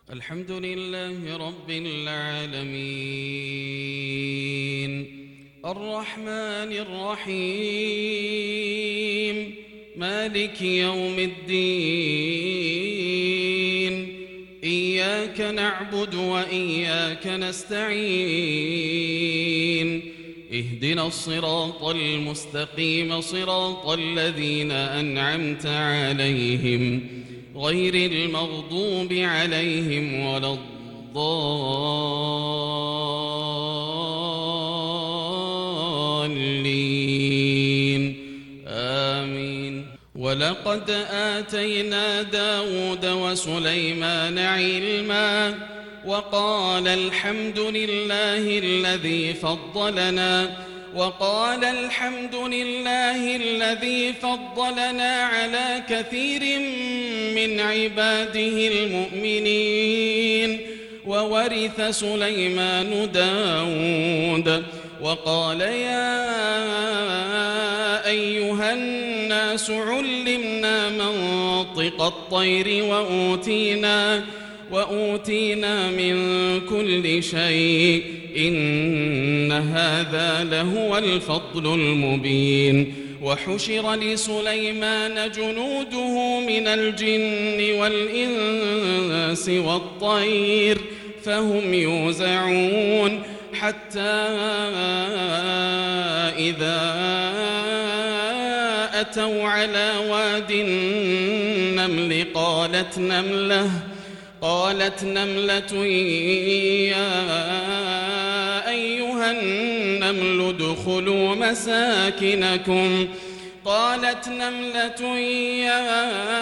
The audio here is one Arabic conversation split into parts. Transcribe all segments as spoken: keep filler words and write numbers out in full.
الحمد لله رب العالمين الرحمن الرحيم مالك يوم الدين إياك نعبد وإياك نستعين اهدنا الصراط المستقيم صراط الذين أنعمت عليهم غير المغضوب عليهم ولا الضالين آمين. ولقد آتينا داود وسليمان علما وقال الحمد لله الذي فضلنا وقال الحمد لله الذي فضلنا على كثير من عباده المؤمنين. وورث سليمان داود وقال يا أيها الناس علمنا منطق الطير وأوتينا وأوتينا من كل شيء إن هذا لهو الفضل المبين. وحشر لسليمان جنوده من الجن والإنس والطير فهم يوزعون حتى إذا أتوا على واد النمل قالت نملة قالت نملة يا أيها النمل ادخلوا مساكنكم قالت نملة يا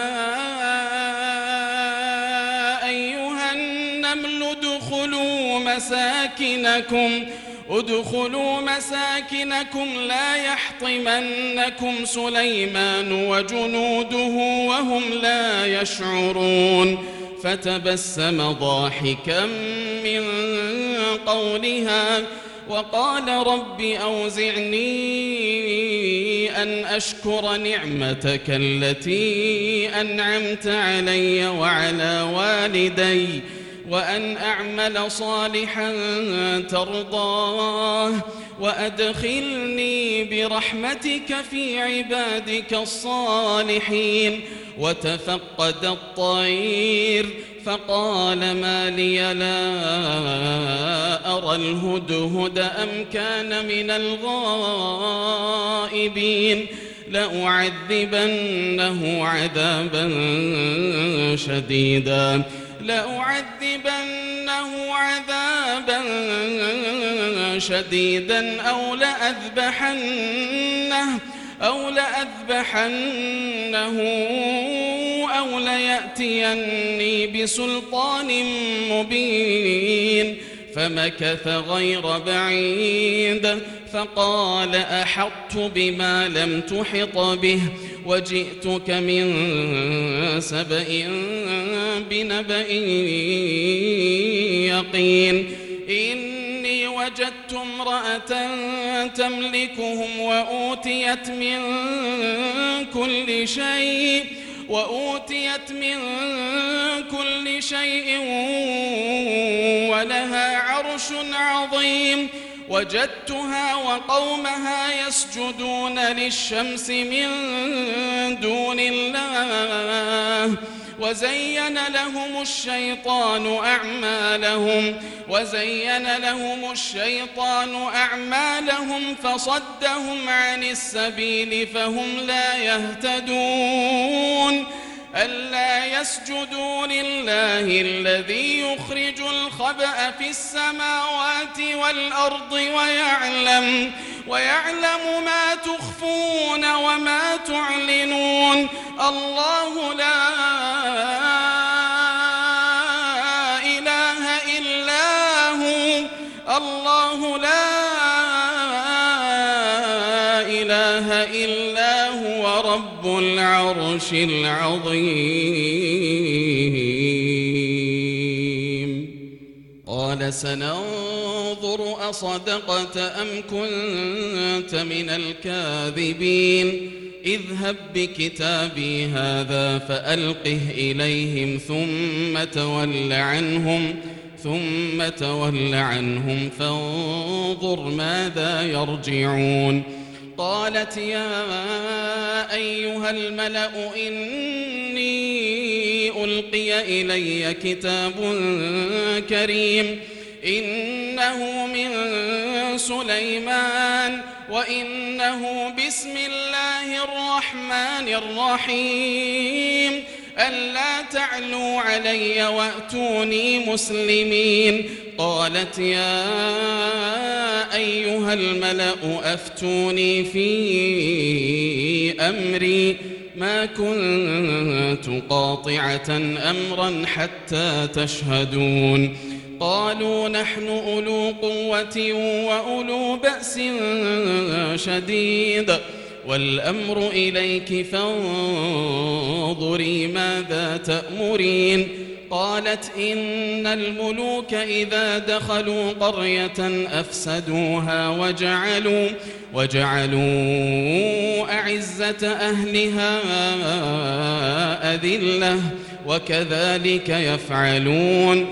أيها النمل ادخلوا مساكنكم ادخلوا مساكنكم لا يحطمنكم سليمان وجنوده وهم لا يشعرون. فتبسم ضاحكا من قولها وقال رب أوزعني أن أشكر نعمتك التي أنعمت علي وعلى والدي وأن أعمل صالحا ترضاه وأدخلني برحمتك في عبادك الصالحين. وتفقد الطير فقال ما لي لا أرى الهدهد أم كان من الغائبين لأعذبنه عذابا شديدا لأعذبنه عذابا شديدا أو لأذبحنه أو لأذبحنه أو ليأتيني بسلطان مبين. فمكث غير بعيد فقال أحطت بما لم تحط به وجئتك من سبأ بنبأ يقين إني وجدت امرأة تملكهم وأوتيت من كل شيء وأوتيت من كل شيء ولها عرش عظيم. وجدتها وقومها يسجدون للشمس من دون الله وزين لهم الشيطان أعمالهم وزين لهم الشيطان أعمالهم فصدهم عن السبيل فهم لا يهتدون. ألا يسجدوا لله الذي يخرج الخبأ في السماوات والأرض ويعلم ويعلم ما تخفون وما تعلنون. الله لا إله إلا هو الله لا إله إلا هو رب العرش العظيم. قال سننظر أصدقت أم كنت من الكاذبين اذهب بكتابي هذا فألقه إليهم ثم تول عنهم ثم تول عنهم فانظر ماذا يرجعون. قالت يا أيها الملأ إني ألقي إلي كتاب كريم إنه من سليمان وإنه بسم الله الرحمن الرحيم ألا تعلوا علي وأتوني مسلمين. قالت يا أيها الملأ أفتوني في أمري ما كنت قاطعة أمرا حتى تشهدون. قالوا نحن أولو قوة وأولو بأس شديد والأمر إليك فانظري ماذا تأمرين. قالت إن الملوك إذا دخلوا قرية أفسدوها وجعلوا, وجعلوا أعزة أهلها أذلة وكذلك يفعلون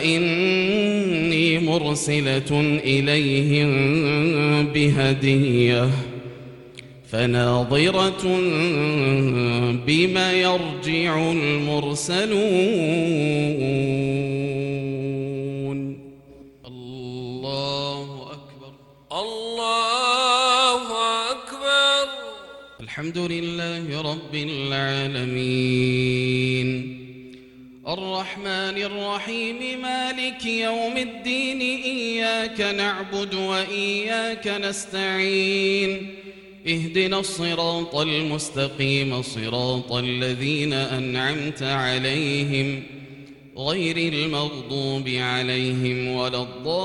وإني مرسلة إليهم بهدية فناظرة بما يرجع المرسلون. الله أكبر الله أكبر. الحمد لله رب العالمين الرحمن الرحيم مالك يوم الدين إياك نعبد وإياك نستعين اهدنا الصراط المستقيم صراط الذين أنعمت عليهم غير المغضوب عليهم ولا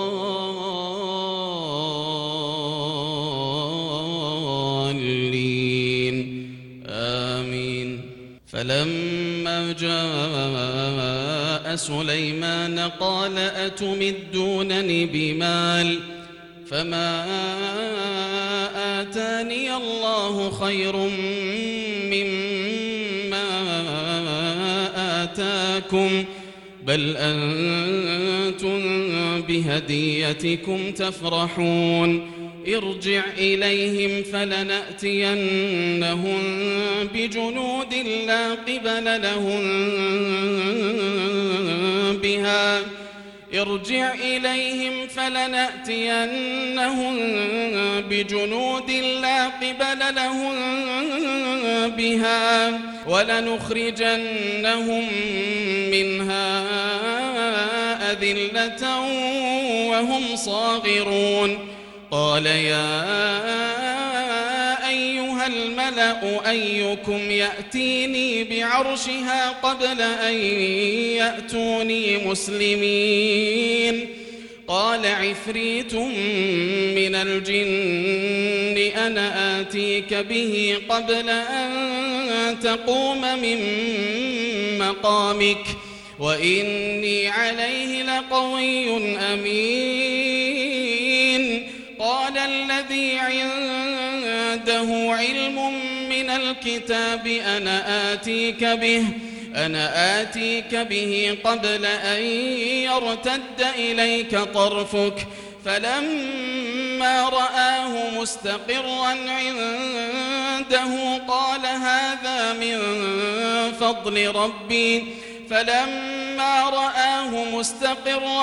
الضالين آمين. فلما جاء سليمان قال أتمدونني بمال فما آتاني الله خير مما آتاكم بل أنتم بهديتكم تفرحون. ارجع إليهم فلنأتينهم بجنود لا قبل لهم بها ارجع إليهم فلنأتينهم بجنود لا قبل لهم بها ولنخرجنهم منها أذلة وهم صاغرون. قال يا أيها الملأ أيكم يأتيني بعرشها قبل أن يأتوني مسلمين. قال عفريت من الجن أنا آتيك به قبل أن تقوم من مقامك وإني عليه لقوي أمين. قال الذي عنده علم من الكتاب أنا آتيك به أنا آتيك به قبل أن يرتد إليك طرفك فلما رآه مستقرا عنده قال هذا من فضل ربي فلما رآه مستقرا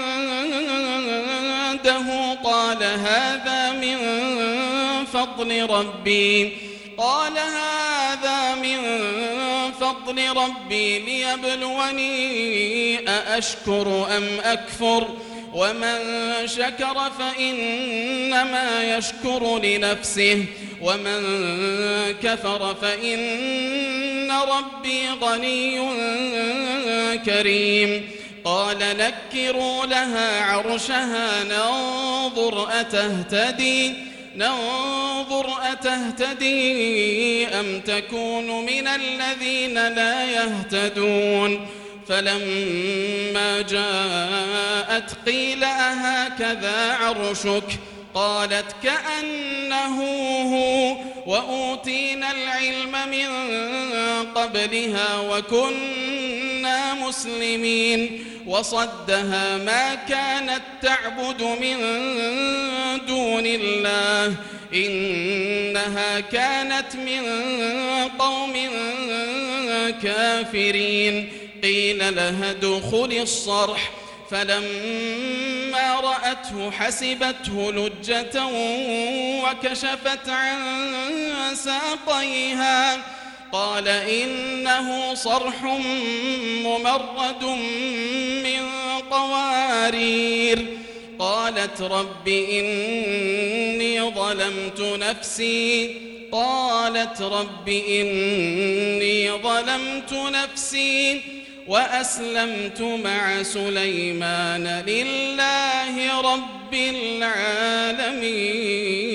عنده قال هذا من فضل ربي قال هذا من فضل ربي ليبلوني أأشكر أم أكفر ومن شكر فإنما يشكر لنفسه ومن كفر فإن ربي غني كريم. قال نكروا لها عرشها ننظر أتهتدي ننظر أتهتدي أم تكون من الذين لا يهتدون. فلما جاءت قيل أهكذا عرشك قالت كأنه هو وأوتينا العلم من قبلها وكنا مسلمين وصدها ما كانت تعبد من دون الله إنها كانت من قوم كافرين قيل لها ادخلي الصرح فلما رأته حسبته لجة وكشفت عن ساقيها قال إنه صرح ممرد من قوارير قالت رب إني ظلمت نفسي قالت رب إني ظلمت نفسي وأسلمت مع سليمان لله رب العالمين.